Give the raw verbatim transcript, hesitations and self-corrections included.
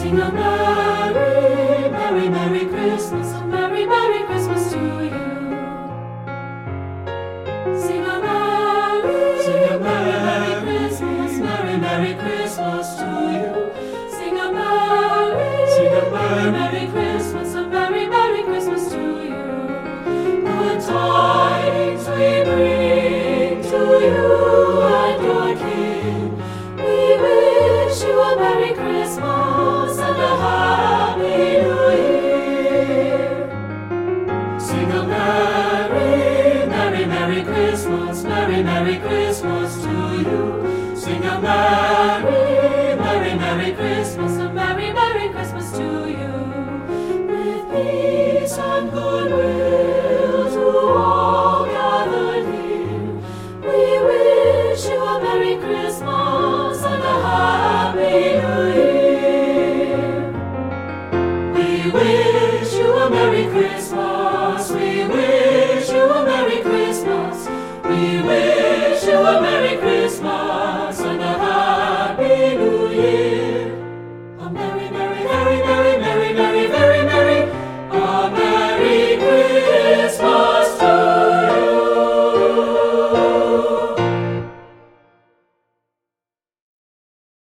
Sing a merry, merry, merry Christmas, a merry, merry Christmas to you. Sing a merry, Sing a merry, merry merry, Christmas, merry, merry Christmas to you. Sing a merry, Sing a merry, merry, merry Christmas, a merry, merry Christmas to you. Good tidings